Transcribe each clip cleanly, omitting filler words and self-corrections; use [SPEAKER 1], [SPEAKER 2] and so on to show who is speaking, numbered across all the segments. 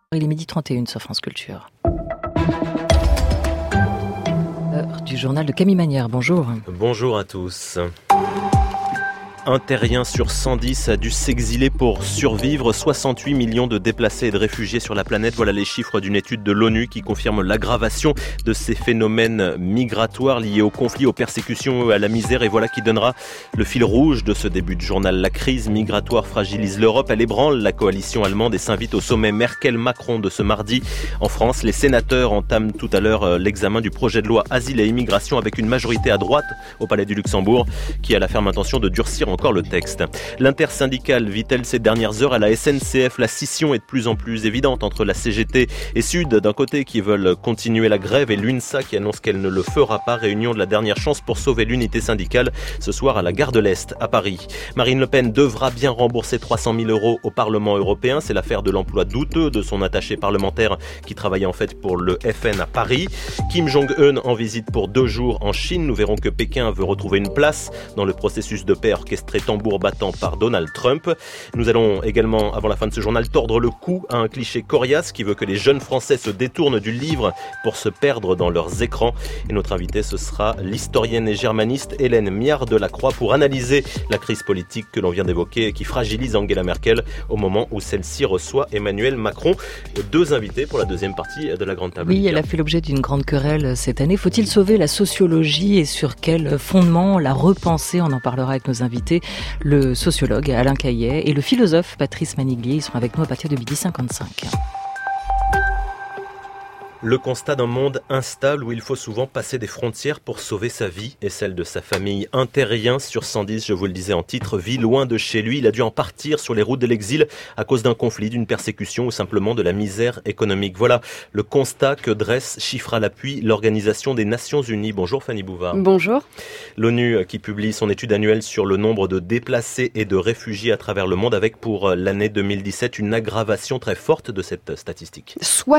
[SPEAKER 1] Il est 12h31 sur France Culture. Heure du journal de Camille Manière, bonjour.
[SPEAKER 2] Bonjour à tous. Un terrien sur 110 a dû s'exiler pour survivre. 68 millions de déplacés et de réfugiés sur la planète. Voilà les chiffres d'une étude de l'ONU qui confirme l'aggravation de ces phénomènes migratoires liés aux conflits, aux persécutions, à la misère. Et voilà qui donnera le fil rouge de ce début de journal. La crise migratoire fragilise l'Europe. Elle ébranle la coalition allemande et s'invite au sommet Merkel-Macron de ce mardi. En France, les sénateurs entament tout à l'heure l'examen du projet de loi Asile et Immigration avec une majorité à droite au Palais du Luxembourg qui a la ferme intention de durcir encore le texte. L'intersyndicale vit-elle ces dernières heures à la SNCF? La scission est de plus en plus évidente entre la CGT et Sud d'un côté qui veulent continuer la grève et l'UNSA qui annonce qu'elle ne le fera pas. Réunion de la dernière chance pour sauver l'unité syndicale ce soir à la gare de l'Est à Paris. Marine Le Pen devra bien rembourser 300 000 € au Parlement européen. C'est l'affaire de l'emploi douteux de son attaché parlementaire qui travaillait en fait pour le FN à Paris. Kim Jong-un en visite pour 2 jours en Chine. Nous verrons que Pékin veut retrouver une place dans le processus de paix orchestré tambour battant par Donald Trump. Nous allons également, avant la fin de ce journal, tordre le cou à un cliché coriace qui veut que les jeunes Français se détournent du livre pour se perdre dans leurs écrans. Et notre invitée, ce sera l'historienne et germaniste Hélène Miard-Delacroix pour analyser la crise politique que l'on vient d'évoquer et qui fragilise Angela Merkel au moment où celle-ci reçoit Emmanuel Macron. 2 invités pour la deuxième partie de la grande table.
[SPEAKER 1] Oui, elle a fait l'objet d'une grande querelle cette année. Faut-il sauver la sociologie et sur quel fondement la repenser? On en parlera avec nos invités. Le sociologue Alain Caillet et le philosophe Patrice Maniglier. Ils sont avec nous à partir de 12h55.
[SPEAKER 2] Le constat d'un monde instable où il faut souvent passer des frontières pour sauver sa vie et celle de sa famille. Un terrien sur 110, je vous le disais en titre, vit loin de chez lui. Il a dû en partir sur les routes de l'exil à cause d'un conflit, d'une persécution ou simplement de la misère économique. Voilà le constat que dresse, chiffre à l'appui, l'Organisation des Nations Unies. Bonjour Fanny Bouvard.
[SPEAKER 3] Bonjour. L'ONU
[SPEAKER 2] qui publie son étude annuelle sur le nombre de déplacés et de réfugiés à travers le monde avec pour l'année 2017 une aggravation très forte de cette statistique.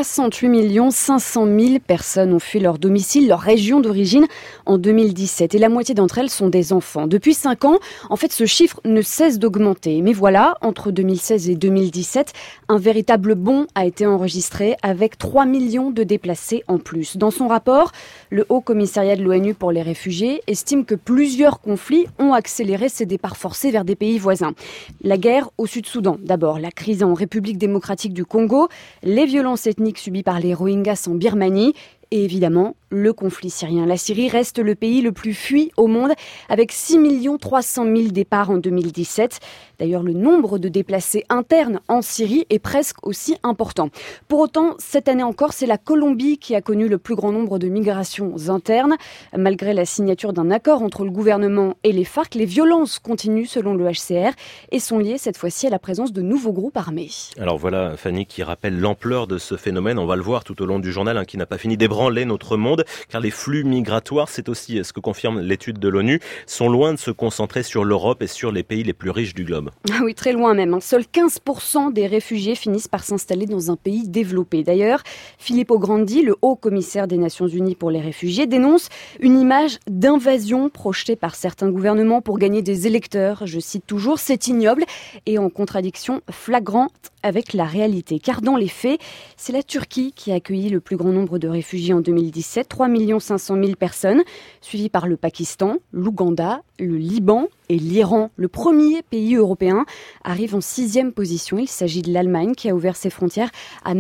[SPEAKER 3] 68 500 000 personnes ont fui leur domicile, leur région d'origine en 2017. Et la moitié d'entre elles sont des enfants. Depuis 5 ans, en fait, ce chiffre ne cesse d'augmenter. Mais voilà, entre 2016 et 2017, un véritable bond a été enregistré avec 3 millions de déplacés en plus. Dans son rapport, le Haut Commissariat de l'ONU pour les réfugiés estime que plusieurs conflits ont accéléré ces départs forcés vers des pays voisins. La guerre au Sud-Soudan, d'abord, la crise en République démocratique du Congo, les violences ethniques subies par les Rohingyas en Birmanie et évidemment le conflit syrien. La Syrie reste le pays le plus fui au monde avec 6 300 000 départs en 2017. D'ailleurs, le nombre de déplacés internes en Syrie est presque aussi important. Pour autant, cette année encore, c'est la Colombie qui a connu le plus grand nombre de migrations internes. Malgré la signature d'un accord entre le gouvernement et les FARC, les violences continuent selon le HCR et sont liées cette fois-ci à la présence de nouveaux groupes armés.
[SPEAKER 2] Alors voilà, Fanny, qui rappelle l'ampleur de ce phénomène. On va le voir tout au long du journal qui n'a pas fini d'ébranler notre monde, car les flux migratoires, c'est aussi ce que confirme l'étude de l'ONU, sont loin de se concentrer sur l'Europe et sur les pays les plus riches du globe.
[SPEAKER 3] Ah oui, très loin même. Seuls 15% des réfugiés finissent par s'installer dans un pays développé. D'ailleurs, Filippo Grandi, le haut commissaire des Nations Unies pour les réfugiés, dénonce une image d'invasion projetée par certains gouvernements pour gagner des électeurs. Je cite toujours, c'est ignoble et en contradiction flagrante avec la réalité. Car dans les faits, c'est la Turquie qui a accueilli le plus grand nombre de réfugiés en 2017, 3 500 000 personnes, suivi par le Pakistan, l'Ouganda, le Liban et l'Iran. Le premier pays européen arrive en 6e position. Il s'agit de l'Allemagne qui a ouvert ses frontières à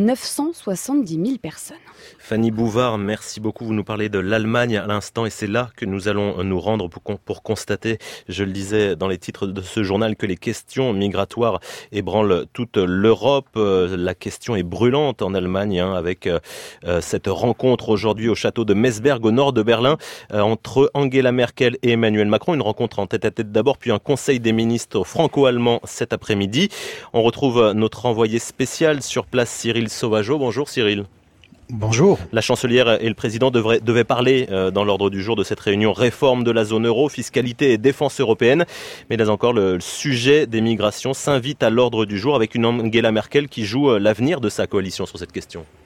[SPEAKER 3] 970 000 personnes.
[SPEAKER 2] Fanny Bouvard, merci beaucoup. Vous nous parlez de l'Allemagne à l'instant et c'est là que nous allons nous rendre pour constater, je le disais dans les titres de ce journal, que les questions migratoires ébranlent toute l'Europe. La question est brûlante en Allemagne avec cette rencontre aujourd'hui au château de Meseberg au nord de Berlin entre Angela Merkel et Emmanuel Macron. Une rencontre en tête-à-tête d'abord, puis un conseil des ministres franco-allemand cet après-midi. On retrouve notre envoyé spécial sur place, Cyril Sauvageau. Bonjour Cyril.
[SPEAKER 4] Bonjour.
[SPEAKER 2] La chancelière et le président devaient parler dans l'ordre du jour de cette réunion réforme de la zone euro, fiscalité et défense européenne. Mais là encore, le sujet des migrations s'invite à l'ordre du jour avec une Angela Merkel qui joue l'avenir de sa coalition sur cette question.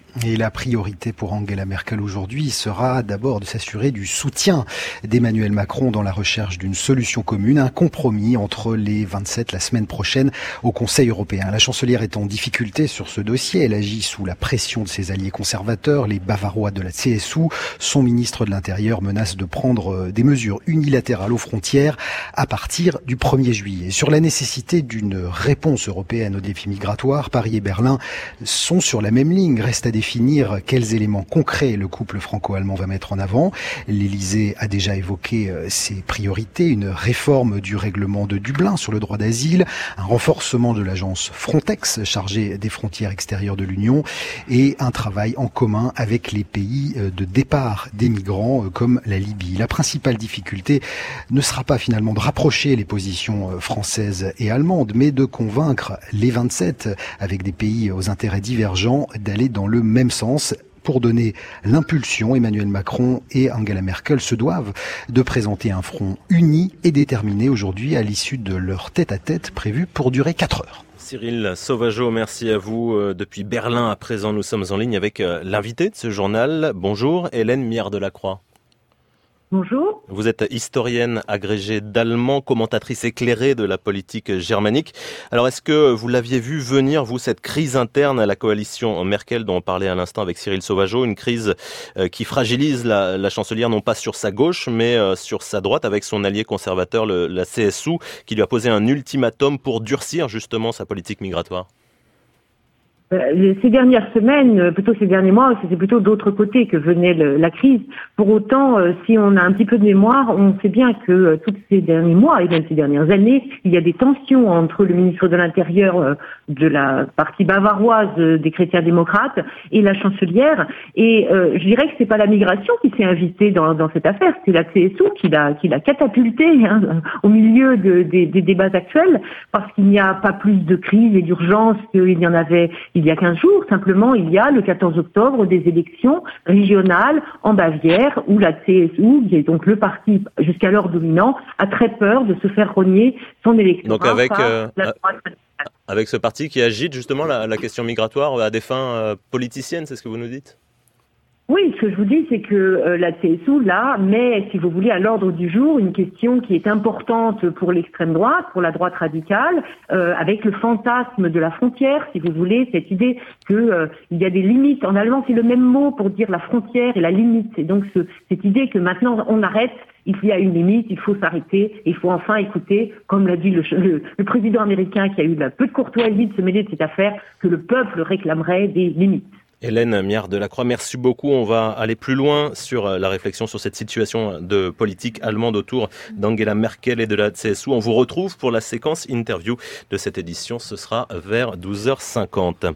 [SPEAKER 4] Et la priorité pour Angela Merkel aujourd'hui sera d'abord de s'assurer du soutien d'Emmanuel Macron dans la recherche d'une solution commune, un compromis entre les 27 la semaine prochaine au Conseil européen. La chancelière est en difficulté sur ce dossier. Elle agit sous la pression de ses alliés conservateurs, les Bavarois de la CSU. Son ministre de l'Intérieur menace de prendre des mesures unilatérales aux frontières à partir du 1er juillet. Sur la nécessité d'une réponse européenne aux défis migratoires, Paris et Berlin sont sur la même ligne. Reste à définir quels éléments concrets le couple franco-allemand va mettre en avant. L'Élysée a déjà évoqué ses priorités, une réforme du règlement de Dublin sur le droit d'asile, un renforcement de l'agence Frontex chargée des frontières extérieures de l'Union et un travail en commun avec les pays de départ des migrants comme la Libye. La principale difficulté ne sera pas finalement de rapprocher les positions françaises et allemandes, mais de convaincre les 27 avec des pays aux intérêts divergents d'aller dans le même sens. Pour donner l'impulsion, Emmanuel Macron et Angela Merkel se doivent de présenter un front uni et déterminé aujourd'hui à l'issue de leur tête-à-tête prévu pour durer 4 heures.
[SPEAKER 2] Cyril Sauvageau, merci à vous. Depuis Berlin à présent, nous sommes en ligne avec l'invité de ce journal. Bonjour, Hélène Miard-Delacroix.
[SPEAKER 5] Bonjour.
[SPEAKER 2] Vous êtes historienne agrégée d'allemand, commentatrice éclairée de la politique germanique. Alors, est-ce que vous l'aviez vu venir, vous, cette crise interne à la coalition Merkel dont on parlait à l'instant avec Cyril Sauvageau, une crise qui fragilise la chancelière non pas sur sa gauche, mais sur sa droite avec son allié conservateur, la CSU, qui lui a posé un ultimatum pour durcir justement sa politique migratoire?
[SPEAKER 5] Ces dernières semaines, plutôt ces derniers mois, c'était plutôt d'autre côté que venait la crise. Pour autant, si on a un petit peu de mémoire, on sait bien que tous ces derniers mois et même ces dernières années, il y a des tensions entre le ministre de l'Intérieur de la partie bavaroise des chrétiens démocrates et la chancelière. Et je dirais que c'est pas la migration qui s'est invitée dans cette affaire, c'est la CSU qui l'a catapultée au milieu des débats actuels, parce qu'il n'y a pas plus de crise et d'urgence qu'il y en avait il y a 15 jours. Simplement, il y a le 14 octobre des élections régionales en Bavière où la CSU, qui est donc le parti jusqu'alors dominant, a très peur de se faire rogner son électorat.
[SPEAKER 2] Donc avec ce parti qui agite justement la question migratoire à des fins politiciennes, c'est ce que vous nous dites ?
[SPEAKER 5] Oui, ce que je vous dis, c'est que la CSU, là, met, si vous voulez, à l'ordre du jour une question qui est importante pour l'extrême droite, pour la droite radicale, avec le fantasme de la frontière, si vous voulez, cette idée que il y a des limites. En allemand, c'est le même mot pour dire la frontière et la limite. Et donc, cette idée que maintenant, on arrête, il y a une limite, il faut s'arrêter, il faut enfin écouter, comme l'a dit le président américain qui a eu peu de courtoisie de se mêler de cette affaire, que le peuple réclamerait des limites.
[SPEAKER 2] Hélène Miard-Delacroix, merci beaucoup. On va aller plus loin sur la réflexion sur cette situation de politique allemande autour d'Angela Merkel et de la CSU. On vous retrouve pour la séquence interview de cette édition. Ce sera vers 12h50.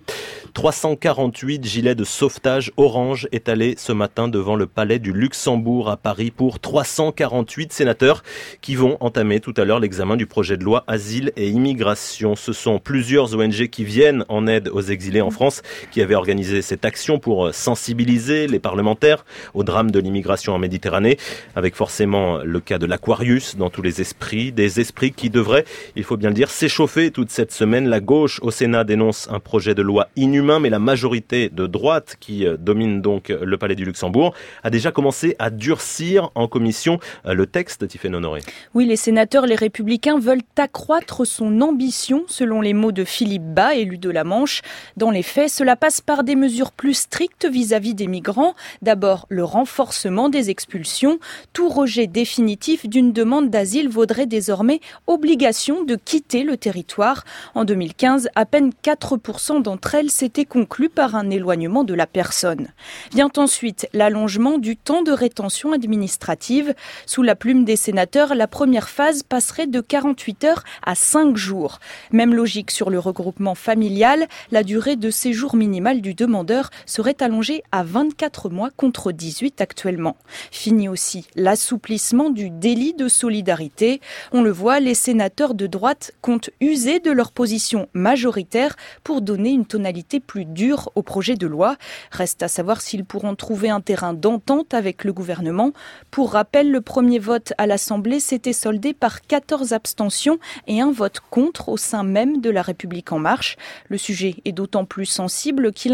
[SPEAKER 2] 348 gilets de sauvetage orange étalés ce matin devant le palais du Luxembourg à Paris pour 348 sénateurs qui vont entamer tout à l'heure l'examen du projet de loi Asile et Immigration. Ce sont plusieurs ONG qui viennent en aide aux exilés en France qui avaient organisé cette action pour sensibiliser les parlementaires au drame de l'immigration en Méditerranée, avec forcément le cas de l'Aquarius dans tous les esprits, des esprits qui devraient, il faut bien le dire, s'échauffer toute cette semaine. La gauche au Sénat dénonce un projet de loi inhumain, mais la majorité de droite qui domine donc le palais du Luxembourg a déjà commencé à durcir en commission le texte, Tiffaine Honoré.
[SPEAKER 6] Oui, les sénateurs, les Républicains veulent accroître son ambition, selon les mots de Philippe Bas, élu de la Manche. Dans les faits, cela passe par des mesures plus strictes vis-à-vis des migrants. D'abord, le renforcement des expulsions. Tout rejet définitif d'une demande d'asile vaudrait désormais obligation de quitter le territoire. En 2015, à peine 4% d'entre elles s'étaient conclues par un éloignement de la personne. Vient ensuite l'allongement du temps de rétention administrative. Sous la plume des sénateurs, la première phase passerait de 48 heures à 5 jours. Même logique sur le regroupement familial. La durée de séjour minimale du demandeur serait allongée à 24 mois contre 18 actuellement. Fini aussi l'assouplissement du délit de solidarité. On le voit, les sénateurs de droite comptent user de leur position majoritaire pour donner une tonalité plus dure au projet de loi. Reste à savoir s'ils pourront trouver un terrain d'entente avec le gouvernement. Pour rappel, le premier vote à l'Assemblée s'était soldé par 14 abstentions et un vote contre au sein même de La République En Marche. Le sujet est d'autant plus sensible qu'il intervient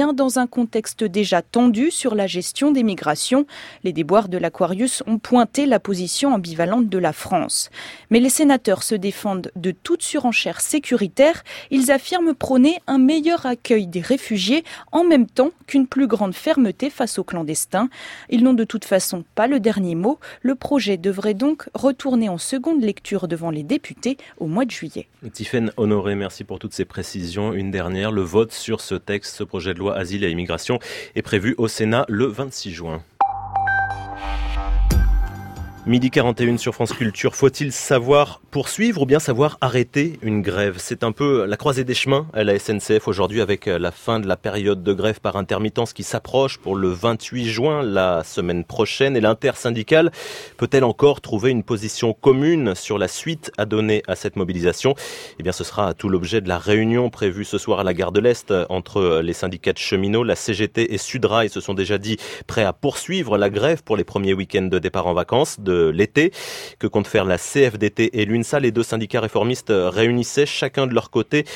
[SPEAKER 6] intervient dans un contexte déjà tendu sur la gestion des migrations. Les déboires de l'Aquarius ont pointé la position ambivalente de la France. Mais les sénateurs se défendent de toute surenchère sécuritaire. Ils affirment prôner un meilleur accueil des réfugiés en même temps qu'une plus grande fermeté face aux clandestins. Ils n'ont de toute façon pas le dernier mot. Le projet devrait donc retourner en seconde lecture devant les députés au mois de juillet.
[SPEAKER 2] Tiffaine Honoré, merci pour toutes ces précisions. Une dernière, le vote sur ce texte, ce projet de loi Asile et Immigration est prévu au Sénat le 26 juin. Midi 41 sur France Culture. Faut-il savoir poursuivre ou bien savoir arrêter une grève ? C'est un peu la croisée des chemins à la SNCF aujourd'hui avec la fin de la période de grève par intermittence qui s'approche pour le 28 juin, la semaine prochaine. Et l'intersyndicale peut-elle encore trouver une position commune sur la suite à donner à cette mobilisation ? Eh bien, ce sera tout l'objet de la réunion prévue ce soir à la gare de l'Est entre les syndicats de cheminots. La CGT et Sudrail se sont déjà dit prêts à poursuivre la grève pour les premiers week-ends de départ en vacances de l'été. Que compte faire la CFDT et l'UNSA ? Les deux syndicats réformistes réunissaient chacun de leur côté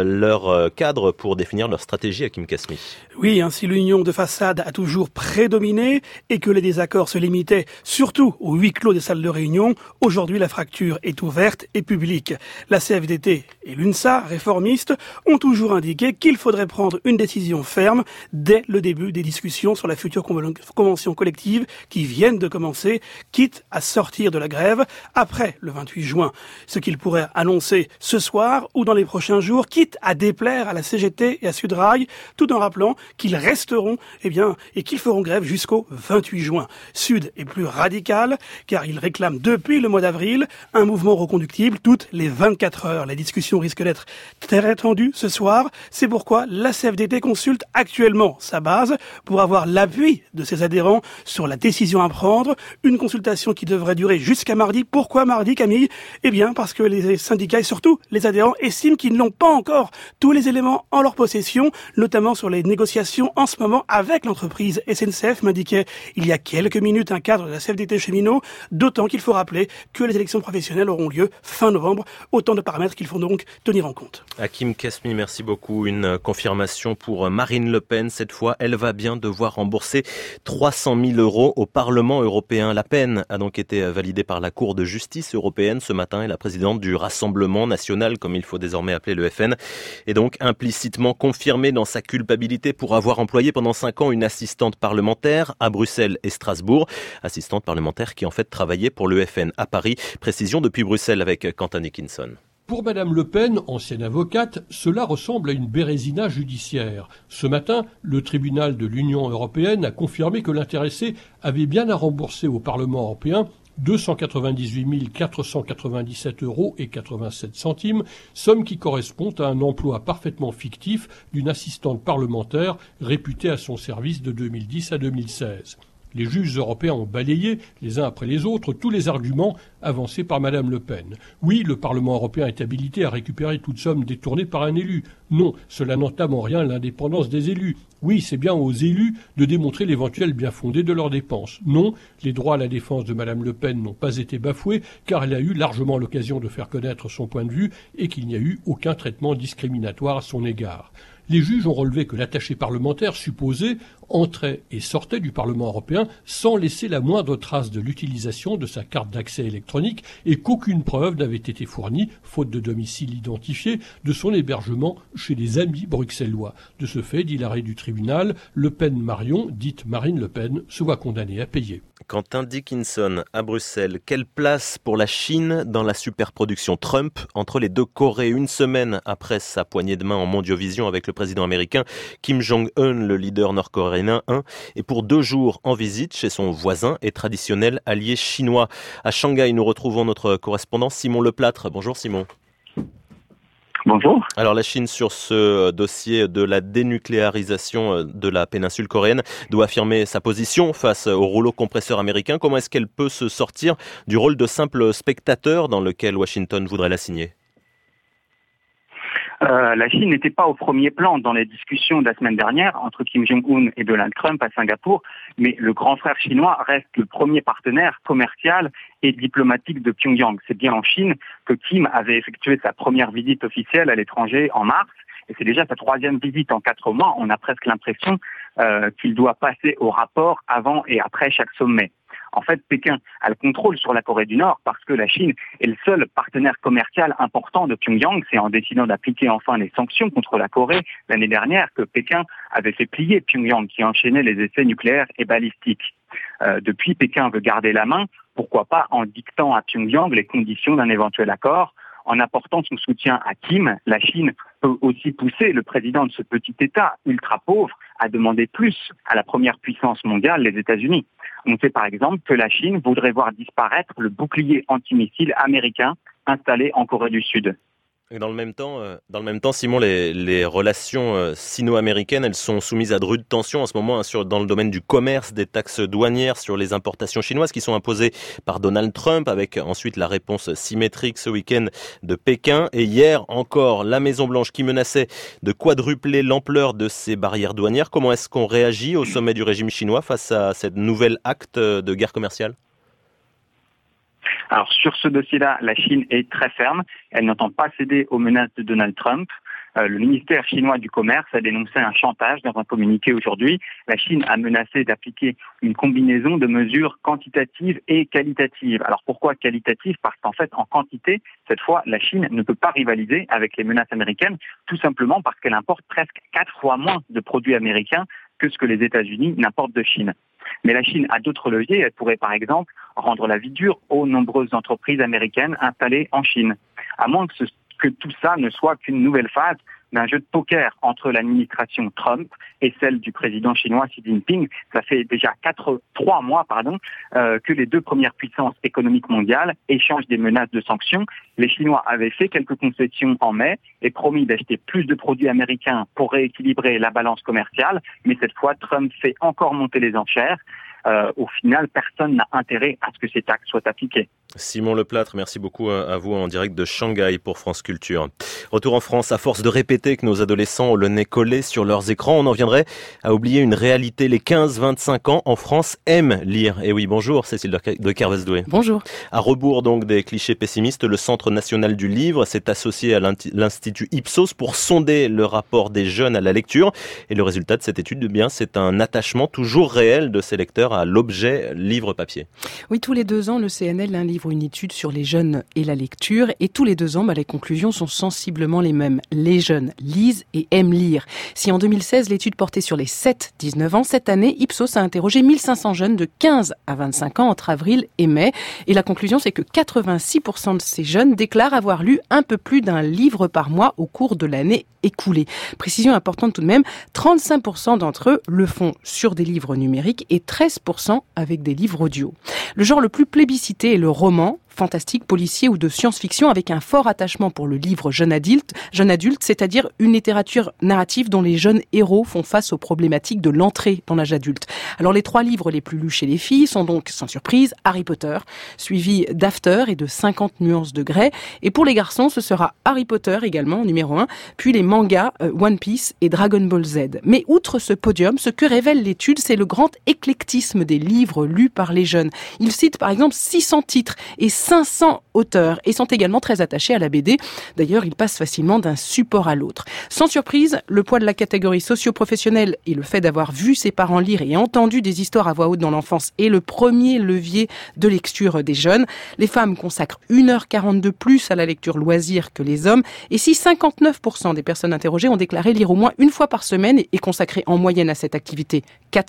[SPEAKER 2] leur cadre pour définir leur stratégie à Kim Kasmi.
[SPEAKER 7] Oui, ainsi l'union de façade a toujours prédominé et que les désaccords se limitaient surtout au huis clos des salles de réunion. Aujourd'hui, la fracture est ouverte et publique. La CFDT et l'UNSA réformistes ont toujours indiqué qu'il faudrait prendre une décision ferme dès le début des discussions sur la future convention collective qui viennent de commencer, quitte à sortir de la grève après le 28 juin. Ce qu'ils pourraient annoncer ce soir ou dans les prochains jours, quitte à déplaire à la CGT et à Sudrail, tout en rappelant qu'ils resteront et qu'ils feront grève jusqu'au 28 juin. Sud est plus radical car il réclame depuis le mois d'avril un mouvement reconductible toutes les 24 heures. La discussion risque d'être très tendue ce soir. C'est pourquoi la CFDT consulte actuellement sa base pour avoir l'appui de ses adhérents sur la décision à prendre. Une consultation qui devrait durer jusqu'à mardi. Pourquoi mardi, Camille ? Eh bien, parce que les syndicats et surtout les adhérents estiment qu'ils n'ont pas encore tous les éléments en leur possession, notamment sur les négociations en ce moment avec l'entreprise SNCF, m'indiquait il y a quelques minutes un cadre de la CFDT cheminot, d'autant qu'il faut rappeler que les élections professionnelles auront lieu fin novembre, autant de paramètres qu'il faut donc tenir en compte.
[SPEAKER 2] Hakim Kasmi, merci beaucoup. Une confirmation pour Marine Le Pen. Cette fois, elle va bien devoir rembourser 300 000 € au Parlement européen. La peine a donc été validée par la Cour de justice européenne ce matin et la présidente du Rassemblement national, comme il faut désormais appeler le FN, est donc implicitement confirmée dans sa culpabilité pour avoir employé pendant 5 ans une assistante parlementaire à Bruxelles et Strasbourg. Assistante parlementaire qui en fait travaillait pour le FN à Paris. Précision depuis Bruxelles avec Quentin Dickinson.
[SPEAKER 8] Pour Madame Le Pen, ancienne avocate, cela ressemble à une bérésina judiciaire. Ce matin, le tribunal de l'Union européenne a confirmé que l'intéressé avait bien à rembourser au Parlement européen 298 497 € et 87 centimes, somme qui correspond à un emploi parfaitement fictif d'une assistante parlementaire réputée à son service de 2010 à 2016. Les juges européens ont balayé, les uns après les autres, tous les arguments avancés par Madame Le Pen. Oui, le Parlement européen est habilité à récupérer toute somme détournée par un élu. Non, cela n'entame en rien l'indépendance des élus. Oui, c'est bien aux élus de démontrer l'éventuel bien-fondé de leurs dépenses. Non, les droits à la défense de Madame Le Pen n'ont pas été bafoués, car elle a eu largement l'occasion de faire connaître son point de vue et qu'il n'y a eu aucun traitement discriminatoire à son égard. Les juges ont relevé que l'attaché parlementaire supposé entrait et sortait du Parlement européen sans laisser la moindre trace de l'utilisation de sa carte d'accès électronique et qu'aucune preuve n'avait été fournie, faute de domicile identifié, de son hébergement chez des amis bruxellois. De ce fait, dit l'arrêt du tribunal, Le Pen Marion, dite Marine Le Pen, se voit condamnée à payer.
[SPEAKER 2] Quentin Dickinson à Bruxelles. Quelle place pour la Chine dans la superproduction Trump entre les deux Corées? Une semaine après sa poignée de main en Mondiovision avec le président américain Kim Jong-un, le leader nord-coréen, et pour 2 jours en visite chez son voisin et traditionnel allié chinois. À Shanghai, nous retrouvons notre correspondant Simon Leplâtre. Bonjour Simon.
[SPEAKER 9] Bonjour.
[SPEAKER 2] Alors la Chine, sur ce dossier de la dénucléarisation de la péninsule coréenne, doit affirmer sa position face au rouleau compresseur américain. Comment est-ce qu'elle peut se sortir du rôle de simple spectateur dans lequel Washington voudrait la signer ?
[SPEAKER 9] La Chine n'était pas au premier plan dans les discussions de la semaine dernière entre Kim Jong-un et Donald Trump à Singapour, mais le grand frère chinois reste le premier partenaire commercial et diplomatique de Pyongyang. C'est bien en Chine que Kim avait effectué sa première visite officielle à l'étranger en mars, et c'est déjà sa 3e visite en 4 mois. On a presque l'impression qu'il doit passer au rapport avant et après chaque sommet. En fait, Pékin a le contrôle sur la Corée du Nord parce que la Chine est le seul partenaire commercial important de Pyongyang. C'est en décidant d'appliquer enfin les sanctions contre la Corée l'année dernière que Pékin avait fait plier Pyongyang, qui enchaînait les essais nucléaires et balistiques. Depuis, Pékin veut garder la main, pourquoi pas en dictant à Pyongyang les conditions d'un éventuel accord. En apportant son soutien à Kim, la Chine peut aussi pousser le président de ce petit État ultra pauvre à demander plus à la première puissance mondiale, les États-Unis. On sait par exemple que la Chine voudrait voir disparaître le bouclier antimissile américain installé en Corée du Sud.
[SPEAKER 2] Et dans le même temps, Simon, les relations sino-américaines, elles sont soumises à de rudes tensions en ce moment dans le domaine du commerce, des taxes douanières sur les importations chinoises qui sont imposées par Donald Trump, avec ensuite la réponse symétrique ce week-end de Pékin. Et hier encore, la Maison-Blanche qui menaçait de quadrupler l'ampleur de ces barrières douanières. Comment est-ce qu'on réagit au sommet du régime chinois face à cette nouvelle acte de guerre commerciale ?
[SPEAKER 9] Alors sur ce dossier-là, la Chine est très ferme. Elle n'entend pas céder aux menaces de Donald Trump. Le ministère chinois du Commerce a dénoncé un chantage dans un communiqué aujourd'hui. La Chine a menacé d'appliquer une combinaison de mesures quantitatives et qualitatives. Alors pourquoi qualitatives ? Parce qu'en fait, en quantité, cette fois, la Chine ne peut pas rivaliser avec les menaces américaines, tout simplement parce qu'elle importe presque 4 fois moins de produits américains que ce que les États-Unis n'importent de Chine. Mais la Chine a d'autres leviers. Elle pourrait par exemple rendre la vie dure aux nombreuses entreprises américaines installées en Chine. À moins que tout ça ne soit qu'une nouvelle phase d'un jeu de poker entre l'administration Trump et celle du président chinois Xi Jinping. Ça fait déjà 3 mois que les deux premières puissances économiques mondiales échangent des menaces de sanctions. Les Chinois avaient fait quelques concessions en mai et promis d'acheter plus de produits américains pour rééquilibrer la balance commerciale. Mais cette fois, Trump fait encore monter les enchères. Au final, personne n'a intérêt à ce que ces taxes soient appliquées.
[SPEAKER 2] Simon Leplâtre, merci beaucoup à vous en direct de Shanghai pour France Culture. Retour en France, à force de répéter que nos adolescents ont le nez collé sur leurs écrans, on en viendrait à oublier une réalité. Les 15-25 ans en France aiment lire. Et oui, bonjour Cécile de Kervesdoué.
[SPEAKER 1] Bonjour.
[SPEAKER 2] À rebours donc des clichés pessimistes, le Centre national du livre s'est associé à l'Institut Ipsos pour sonder le rapport des jeunes à la lecture. Et le résultat de cette étude, c'est un attachement toujours réel de ces lecteurs à l'objet livre papier.
[SPEAKER 10] Oui, tous les 2 ans, le CNL livre une étude sur les jeunes et la lecture. Et tous les 2 ans, les conclusions sont sensiblement les mêmes. Les jeunes lisent et aiment lire. Si en 2016, l'étude portait sur les 7-19 ans, cette année, Ipsos a interrogé 1500 jeunes de 15 à 25 ans entre avril et mai. Et la conclusion, c'est que 86% de ces jeunes déclarent avoir lu un peu plus d'un livre par mois au cours de l'année écoulée. Précision importante tout de même, 35% d'entre eux le font sur des livres numériques et 13% avec des livres audio. Le genre le plus plébiscité est le roman, fantastique, policier ou de science-fiction avec un fort attachement pour le livre jeune adulte, c'est-à-dire une littérature narrative dont les jeunes héros font face aux problématiques de l'entrée dans l'âge adulte. Alors les 3 livres les plus lus chez les filles sont donc, sans surprise, Harry Potter, suivi d'After et de 50 nuances de Grey. Et pour les garçons, ce sera Harry Potter également, numéro 1, puis les mangas One Piece et Dragon Ball Z. Mais outre ce podium, ce que révèle l'étude, c'est le grand éclectisme des livres lus par les jeunes. Ils citent par exemple 600 titres et 500 auteurs et sont également très attachés à la BD. D'ailleurs, ils passent facilement d'un support à l'autre. Sans surprise, le poids de la catégorie socio-professionnelle et le fait d'avoir vu ses parents lire et entendu des histoires à voix haute dans l'enfance est le premier levier de lecture des jeunes. Les femmes consacrent 1h40 de plus à la lecture loisir que les hommes. Et si 59% des personnes interrogées ont déclaré lire au moins une fois par semaine et consacrer en moyenne à cette activité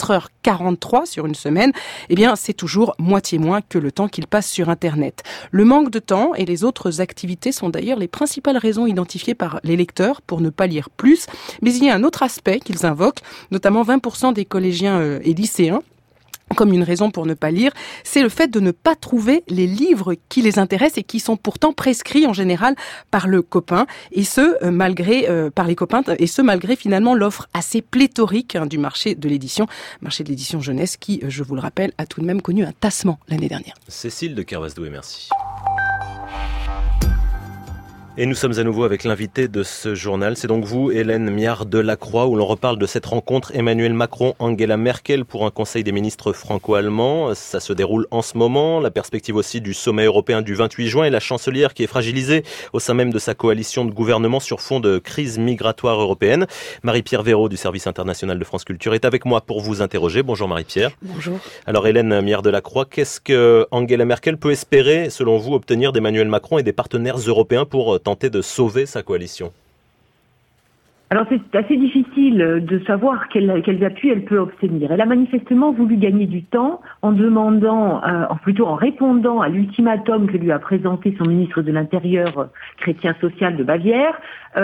[SPEAKER 10] 4h43 sur une semaine, eh bien, c'est toujours moitié moins que le temps qu'ils passent sur Internet. Le manque de temps et les autres activités sont d'ailleurs les principales raisons identifiées par les lecteurs pour ne pas lire plus. Mais il y a un autre aspect qu'ils invoquent, notamment 20% des collégiens et lycéens, comme une raison pour ne pas lire, c'est le fait de ne pas trouver les livres qui les intéressent et qui sont pourtant prescrits en général par le copain, et ce malgré par les copains, et ce malgré finalement l'offre assez pléthorique du marché de l'édition jeunesse qui, je vous le rappelle, a tout de même connu un tassement l'année dernière.
[SPEAKER 2] Cécile de Kervesdoué, merci. Et nous sommes à nouveau avec l'invité de ce journal. C'est donc vous, Hélène Miard-Delacroix, où l'on reparle de cette rencontre Emmanuel Macron-Angela Merkel pour un conseil des ministres franco-allemands. Ça se déroule en ce moment. La perspective aussi du sommet européen du 28 juin et la chancelière qui est fragilisée au sein même de sa coalition de gouvernement sur fond de crise migratoire européenne. Marie-Pierre Véraud du service international de France Culture est avec moi pour vous interroger. Bonjour Marie-Pierre.
[SPEAKER 3] Bonjour.
[SPEAKER 2] Alors Hélène Miard-Delacroix, qu'est-ce que Angela Merkel peut espérer, selon vous, obtenir d'Emmanuel Macron et des partenaires européens pour tenter de sauver sa coalition?
[SPEAKER 5] Alors c'est assez difficile de savoir quels appuis elle peut obtenir. Elle a manifestement voulu gagner du temps en répondant à l'ultimatum que lui a présenté son ministre de l'Intérieur chrétien social de Bavière,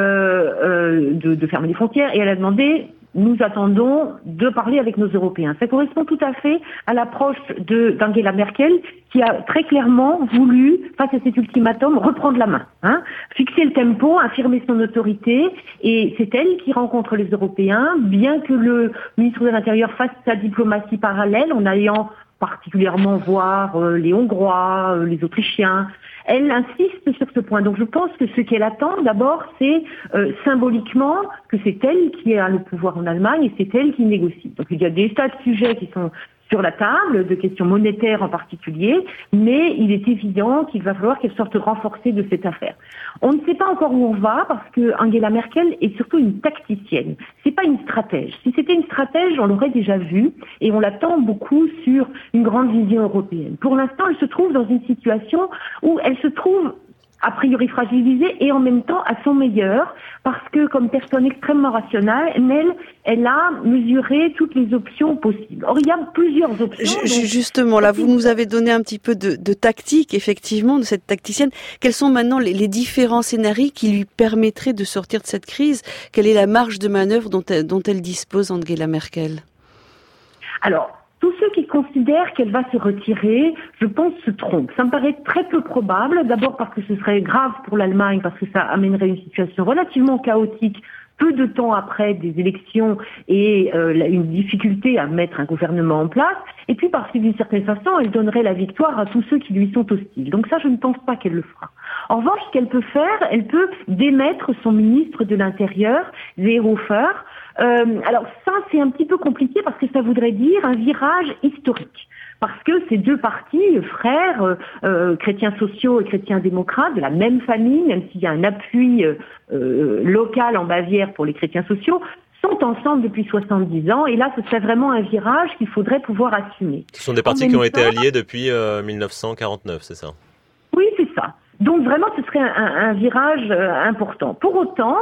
[SPEAKER 5] de fermer les frontières, et elle a demandé: nous attendons de parler avec nos Européens. Ça correspond tout à fait à l'approche d'Angela Merkel, qui a très clairement voulu, face à cet ultimatum, reprendre la main, fixer le tempo, affirmer son autorité, et c'est elle qui rencontre les Européens, bien que le ministre de l'Intérieur fasse sa diplomatie parallèle, en allant particulièrement voir les Hongrois, les Autrichiens. Elle insiste sur ce point. Donc je pense que ce qu'elle attend d'abord, c'est symboliquement que c'est elle qui a le pouvoir en Allemagne et c'est elle qui négocie. Donc il y a des tas de sujets qui sont sur la table, de questions monétaires en particulier, mais il est évident qu'il va falloir qu'elle sorte renforcée de cette affaire. On ne sait pas encore où on va parce que Angela Merkel est surtout une tacticienne. C'est pas une stratège. Si c'était une stratège, on l'aurait déjà vu et on l'attend beaucoup sur une grande vision européenne. Pour l'instant, elle se trouve dans une situation où elle se trouve a priori fragilisée et en même temps à son meilleur, parce que comme personne extrêmement rationnelle, elle a mesuré toutes les options possibles. Or, il y a plusieurs options.
[SPEAKER 11] Justement, là, vous nous avez donné un petit peu de tactique, effectivement, de cette tacticienne. Quels sont maintenant les différents scénarios qui lui permettraient de sortir de cette crise? Quelle est la marge de manœuvre dont elle dispose, Angela Merkel?
[SPEAKER 5] Alors, tous ceux qui considèrent qu'elle va se retirer, je pense, se trompent. Ça me paraît très peu probable, d'abord parce que ce serait grave pour l'Allemagne, parce que ça amènerait une situation relativement chaotique peu de temps après des élections et une difficulté à mettre un gouvernement en place, et puis parce que d'une certaine façon, elle donnerait la victoire à tous ceux qui lui sont hostiles. Donc ça, je ne pense pas qu'elle le fera. En revanche, ce qu'elle peut faire, elle peut démettre son ministre de l'Intérieur, Seehofer. Alors ça, c'est un petit peu compliqué parce que ça voudrait dire un virage historique. Parce que ces deux partis, frères, chrétiens sociaux et chrétiens démocrates, de la même famille, même s'il y a un appui local en Bavière pour les chrétiens sociaux, sont ensemble depuis 70 ans. Et là, ce serait vraiment un virage qu'il faudrait pouvoir assumer.
[SPEAKER 2] Ce sont des partis qui ont été alliés depuis 1949, c'est ça?
[SPEAKER 5] Oui, c'est ça. Donc vraiment, ce serait un virage important. Pour autant,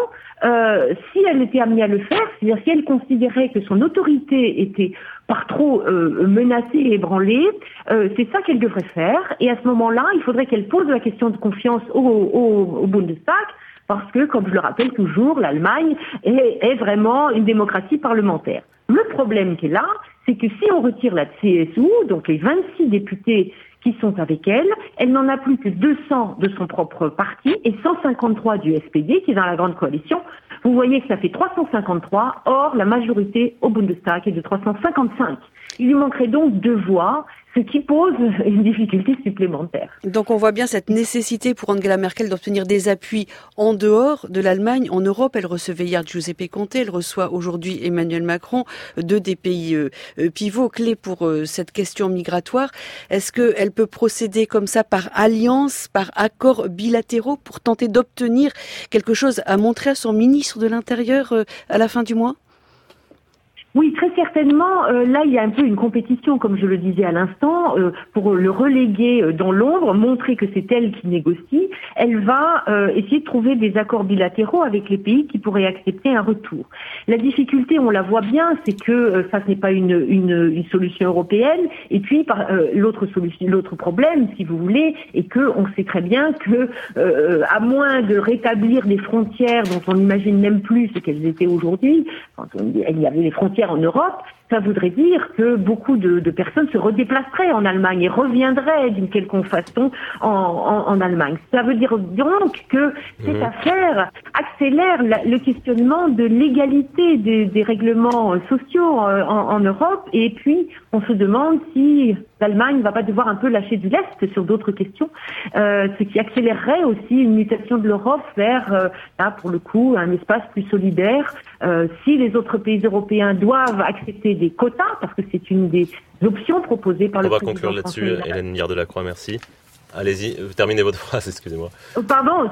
[SPEAKER 5] si elle était amenée à le faire, c'est-à-dire si elle considérait que son autorité était par trop menacée et ébranlée, c'est ça qu'elle devrait faire. Et à ce moment-là, il faudrait qu'elle pose la question de confiance au Bundestag, parce que, comme je le rappelle toujours, l'Allemagne est vraiment une démocratie parlementaire. Le problème qui est là, c'est que si on retire la CSU, donc les 26 députés qui sont avec elle, elle n'en a plus que 200 de son propre parti et 153 du SPD qui est dans la grande coalition. Vous voyez que ça fait 353, or la majorité au Bundestag est de 355. Il lui manquerait donc 2 voix, ce qui pose une difficulté supplémentaire. Donc
[SPEAKER 11] on voit bien cette nécessité pour Angela Merkel d'obtenir des appuis en dehors de l'Allemagne. En Europe, elle recevait hier Giuseppe Conte, elle reçoit aujourd'hui Emmanuel Macron, 2 des pays pivots clés pour cette question migratoire. Est-ce qu'elle peut procéder comme ça par alliance, par accords bilatéraux pour tenter d'obtenir quelque chose à montrer à son ministre de l'Intérieur à la fin du mois ?
[SPEAKER 5] Oui, très certainement. Là, il y a un peu une compétition, comme je le disais à l'instant, pour le reléguer dans l'ombre, montrer que c'est elle qui négocie. Elle va essayer de trouver des accords bilatéraux avec les pays qui pourraient accepter un retour. La difficulté, on la voit bien, c'est que ça n'est pas une solution européenne. Et puis, l'autre problème, si vous voulez, est que on sait très bien que, à moins de rétablir des frontières dont on n'imagine même plus ce qu'elles étaient aujourd'hui, quand il y avait les frontières en Europe, ça voudrait dire que beaucoup de personnes se redéplaceraient en Allemagne et reviendraient d'une quelconque façon en Allemagne. Ça veut dire donc que cette affaire accélère le questionnement de l'égalité des règlements sociaux en Europe, et puis on se demande si l'Allemagne ne va pas devoir un peu lâcher du lest sur d'autres questions, ce qui accélérerait aussi une mutation de l'Europe vers, là pour le coup, un espace plus solidaire. Si les autres pays européens doivent accepter des quotas, parce que c'est une des options proposées par le président.
[SPEAKER 2] On va conclure là-dessus, Hélène Miard-Delacroix, merci. Allez-y, terminez votre phrase, excusez-moi.
[SPEAKER 5] Pardon,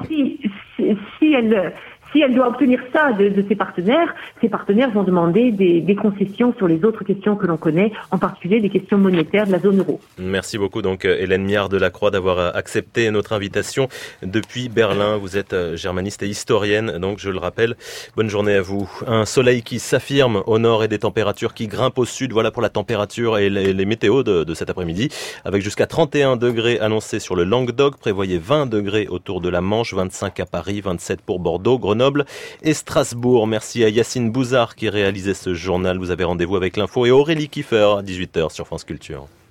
[SPEAKER 5] si elle doit obtenir ça de ses partenaires vont demander des concessions sur les autres questions que l'on connaît, en particulier des questions monétaires de la zone euro.
[SPEAKER 2] Merci beaucoup donc Hélène Miard-Delacroix d'avoir accepté notre invitation depuis Berlin. Vous êtes germaniste et historienne, donc je le rappelle. Bonne journée à vous. Un soleil qui s'affirme au nord et des températures qui grimpent au sud. Voilà pour la température et les météos de cet après-midi, avec jusqu'à 31 degrés annoncés sur le Languedoc. Prévoyez 20 degrés autour de la Manche, 25 à Paris, 27 pour Bordeaux, Grenoble et Strasbourg. Merci à Yacine Bouzard qui réalisait ce journal. Vous avez rendez-vous avec l'info et Aurélie Kiefer à 18h sur France Culture.